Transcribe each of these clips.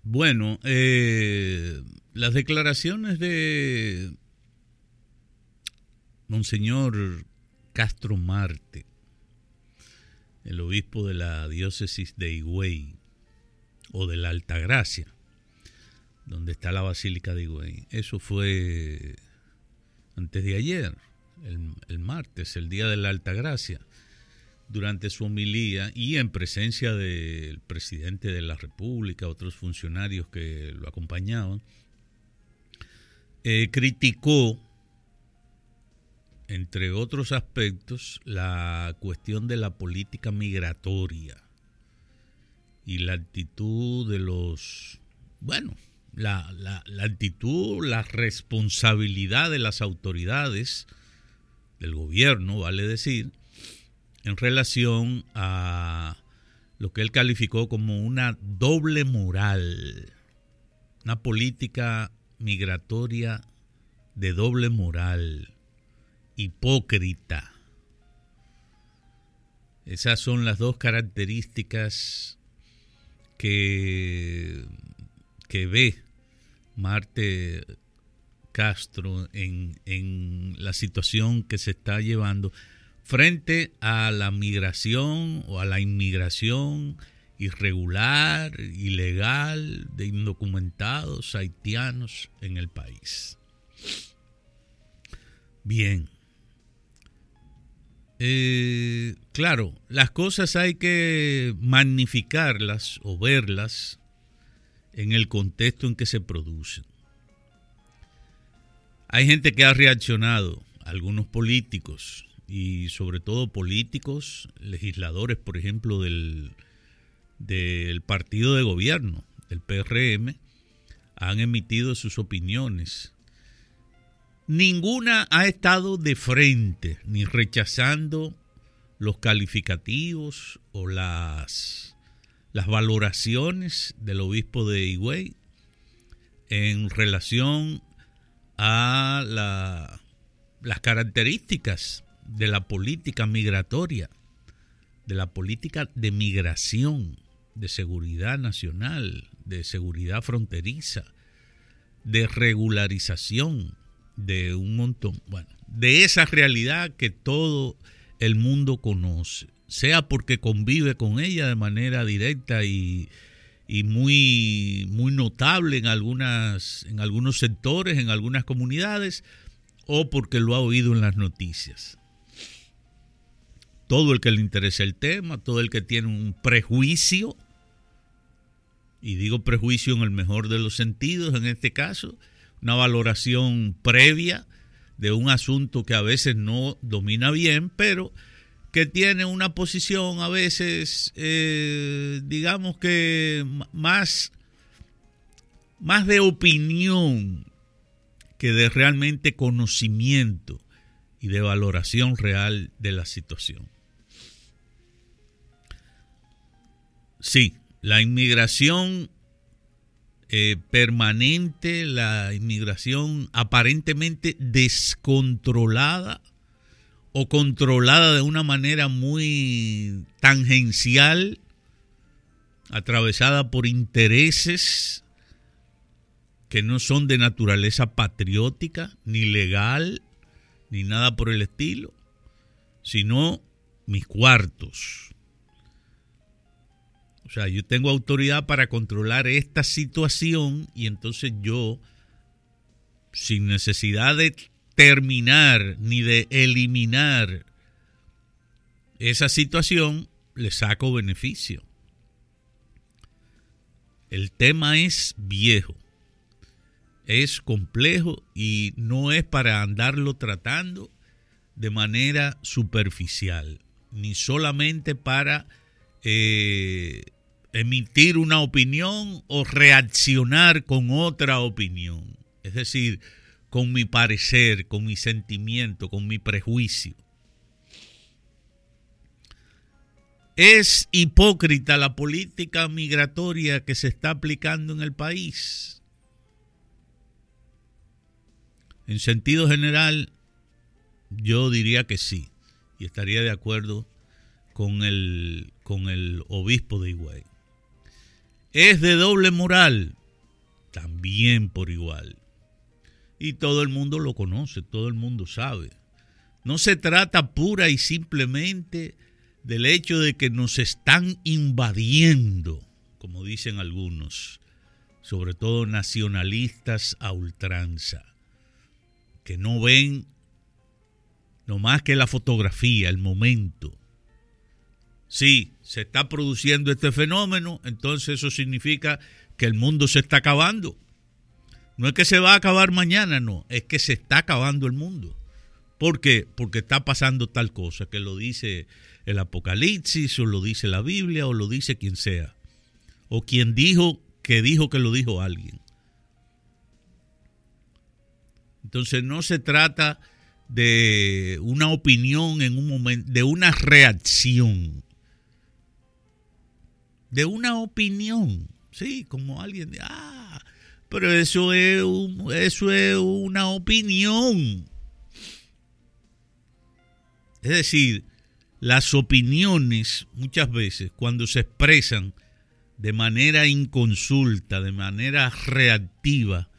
Bueno, las declaraciones de Monseñor Castro Marte, el obispo de la diócesis de Higüey, o de la Altagracia, donde está la Basílica de Higüey, eso fue antes de ayer, el martes, el día de la Altagracia, durante su homilía y en presencia del presidente de la República, otros funcionarios que lo acompañaban, criticó, entre otros aspectos, la cuestión de la política migratoria y la actitud de los, bueno, la actitud, la responsabilidad de las autoridades del gobierno, vale decir, en relación a lo que él calificó como una doble moral, una política migratoria de doble moral, hipócrita. Esas son las dos características que ve Marte Castro en la situación que se está llevando frente a la migración o a la inmigración irregular, ilegal, de indocumentados haitianos en el país. Bien. Claro, las cosas hay que magnificarlas o verlas en el contexto en que se producen. Hay gente que ha reaccionado, algunos políticos, y sobre todo políticos, legisladores, por ejemplo, del partido de gobierno, del PRM, han emitido sus opiniones. Ninguna ha estado de frente, ni rechazando los calificativos o las valoraciones del obispo de Higüey en relación a las características de la política migratoria, de la política de migración, de seguridad nacional, de seguridad fronteriza, de regularización, de un montón, bueno, de esa realidad que todo el mundo conoce, sea porque convive con ella de manera directa y muy, muy notable en algunos sectores, en algunas comunidades, o porque lo ha oído en las noticias. Todo el que le interesa el tema, todo el que tiene un prejuicio, y digo prejuicio en el mejor de los sentidos en este caso, una valoración previa de un asunto que a veces no domina bien, pero que tiene una posición a veces, digamos que más de opinión que de realmente conocimiento y de valoración real de la situación. Sí, la inmigración permanente, la inmigración aparentemente descontrolada o controlada de una manera muy tangencial, atravesada por intereses que no son de naturaleza patriótica, ni legal, ni nada por el estilo, sino mis cuartos. O sea, yo tengo autoridad para controlar esta situación y entonces yo, sin necesidad de terminar ni de eliminar esa situación, le saco beneficio. El tema es viejo, es complejo y no es para andarlo tratando de manera superficial, ni solamente para emitir una opinión o reaccionar con otra opinión. Es decir, con mi parecer, con mi sentimiento, con mi prejuicio. ¿Es hipócrita la política migratoria que se está aplicando en el país? En sentido general, yo diría que sí, y estaría de acuerdo con el obispo de Higüey. ¿Es de doble moral? también por igual. Y todo el mundo lo conoce, todo el mundo sabe. No se trata pura y simplemente del hecho de que nos están invadiendo, como dicen algunos, sobre todo nacionalistas a ultranza, que no ven no más que la fotografía, el momento. Sí, se está produciendo este fenómeno, entonces eso significa que el mundo se está acabando. No es que se va a acabar mañana, no, es que se está acabando el mundo. ¿Por qué? Porque está pasando tal cosa, que lo dice el Apocalipsis, o lo dice la Biblia, o lo dice quien sea. O quien dijo que lo dijo alguien. Entonces no se trata de una opinión en un momento, de una reacción. De una opinión, sí, como alguien, pero eso es una opinión. Es decir, las opiniones muchas veces cuando se expresan de manera inconsulta, de manera reactiva,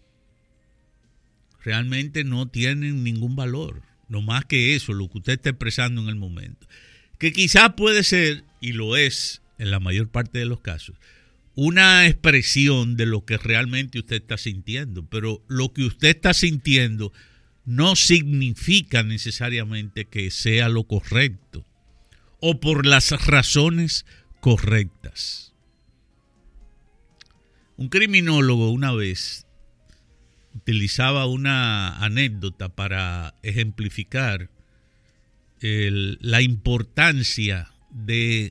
realmente no tienen ningún valor. No más que eso, lo que usted está expresando en el momento. Que quizás puede ser, y lo es en la mayor parte de los casos, una expresión de lo que realmente usted está sintiendo. Pero lo que usted está sintiendo no significa necesariamente que sea lo correcto o por las razones correctas. Un criminólogo una vez utilizaba una anécdota para ejemplificar la importancia de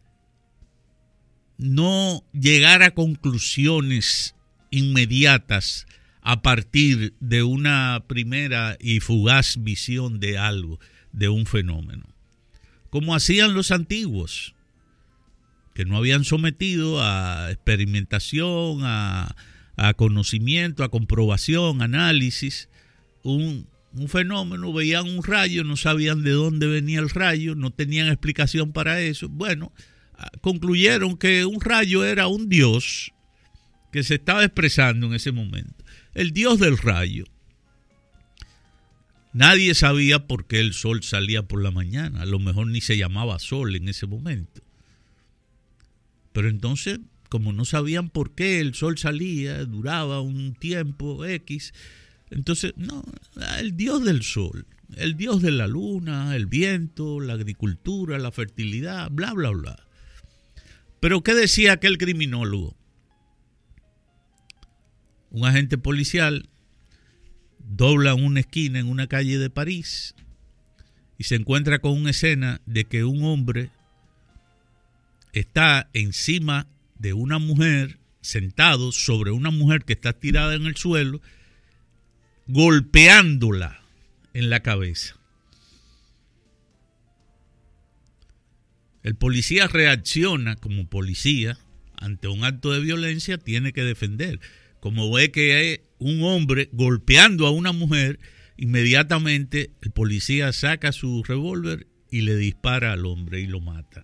no llegar a conclusiones inmediatas a partir de una primera y fugaz visión de algo, de un fenómeno. Como hacían los antiguos, que no habían sometido a experimentación, a conocimiento, a comprobación, análisis, un fenómeno, veían un rayo, no sabían de dónde venía el rayo, no tenían explicación para eso. Bueno, concluyeron que un rayo era un dios que se estaba expresando en ese momento. El dios del rayo. Nadie sabía por qué el sol salía por la mañana. A lo mejor ni se llamaba sol en ese momento. Pero entonces, como no sabían por qué el sol salía, duraba un tiempo X, entonces, no, el dios del sol, el dios de la luna, el viento, la agricultura, la fertilidad, bla, bla, bla. Pero ¿qué decía aquel criminólogo? Un agente policial dobla una esquina en una calle de París y se encuentra con una escena de que un hombre está encima de una mujer, sentado sobre una mujer que está tirada en el suelo, golpeándola en la cabeza. El policía reacciona como policía ante un acto de violencia, tiene que defender. Como ve que hay un hombre golpeando a una mujer, inmediatamente el policía saca su revólver y le dispara al hombre y lo mata.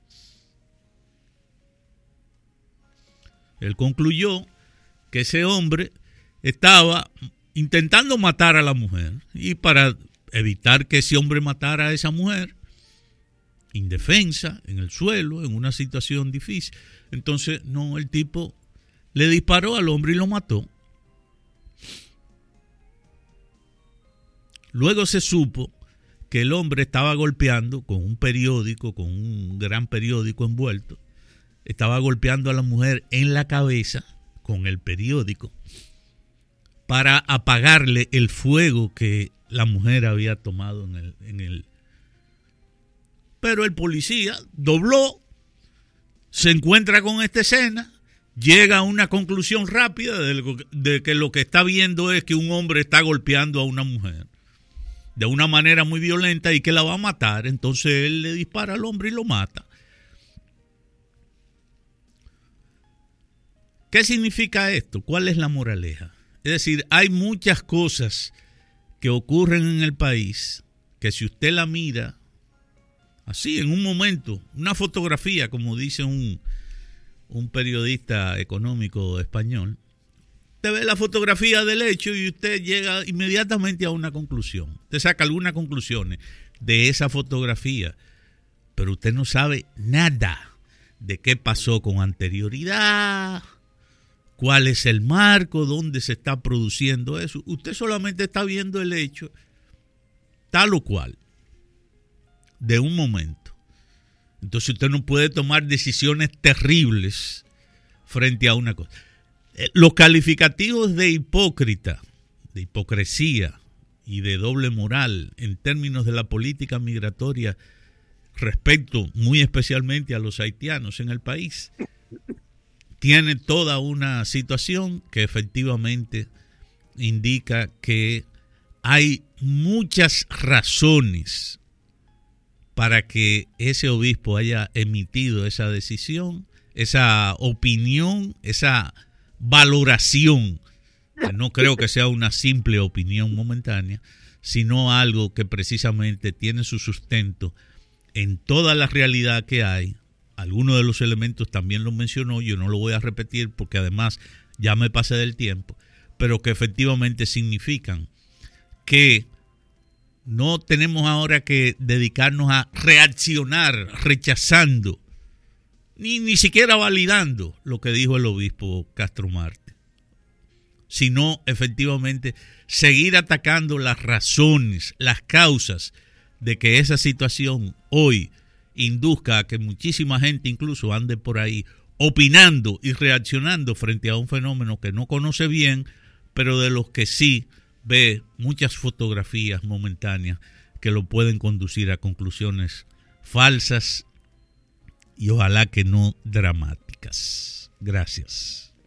Él concluyó que ese hombre estaba intentando matar a la mujer, y para evitar que ese hombre matara a esa mujer, indefensa, en el suelo, en una situación difícil, entonces no, el tipo le disparó al hombre y lo mató. Luego se supo que el hombre estaba golpeando con un periódico, con un gran periódico envuelto, estaba golpeando a la mujer en la cabeza con el periódico para apagarle el fuego que la mujer había tomado en el. Pero el policía dobló, se encuentra con esta escena, llega a una conclusión rápida de que lo que está viendo es que un hombre está golpeando a una mujer de una manera muy violenta y que la va a matar. Entonces él le dispara al hombre y lo mata. ¿Qué significa esto? ¿Cuál es la moraleja? Es decir, hay muchas cosas que ocurren en el país que si usted la mira así en un momento, una fotografía, como dice un periodista económico español, Usted ve la fotografía del hecho y usted llega inmediatamente a una conclusión. Usted saca algunas conclusiones de esa fotografía, pero usted no sabe nada de qué pasó con anterioridad, cuál es el marco, dónde se está produciendo eso. Usted solamente está viendo el hecho tal o cual, de un momento. Entonces usted no puede tomar decisiones terribles frente a una cosa. Los calificativos de hipócrita, de hipocresía y de doble moral en términos de la política migratoria respecto muy especialmente a los haitianos en el país, tiene toda una situación que efectivamente indica que hay muchas razones para que ese obispo haya emitido esa decisión, esa opinión, esa valoración, que no creo que sea una simple opinión momentánea, sino algo que precisamente tiene su sustento en toda la realidad que hay. Algunos de los elementos también los mencionó, yo no lo voy a repetir porque además ya me pasé del tiempo, pero que efectivamente significan que no tenemos ahora que dedicarnos a reaccionar rechazando, ni siquiera validando lo que dijo el obispo Castro Marte, sino efectivamente seguir atacando las razones, las causas de que esa situación hoy induzca a que muchísima gente incluso ande por ahí opinando y reaccionando frente a un fenómeno que no conoce bien, pero de los que sí ve muchas fotografías momentáneas que lo pueden conducir a conclusiones falsas y ojalá que no dramáticas. Gracias.